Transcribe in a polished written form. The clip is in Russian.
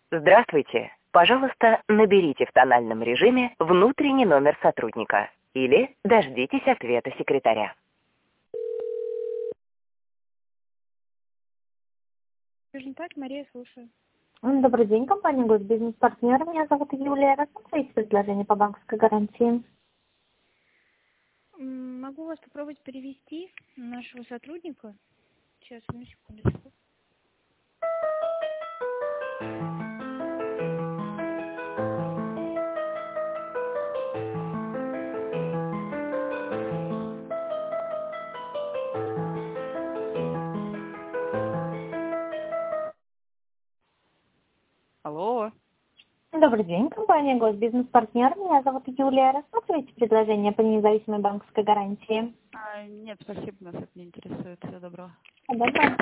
Здравствуйте. Пожалуйста, наберите в тональном режиме внутренний номер сотрудника или дождитесь ответа секретаря. Южный парк, Мария, слушаю. Добрый день, компания Госбизнес-партнер. Меня зовут Юлия. Рассмотрите предложение по банковской гарантии. Могу вас попробовать перевести на нашего сотрудника. Сейчас, одну секундочку. Алло. Добрый день, компания Госбизнес-партнер. Меня зовут Юлия. Рассмотрите предложение по независимой банковской гарантии. Нет, спасибо, нас это не интересует. Всего доброго. Доброго.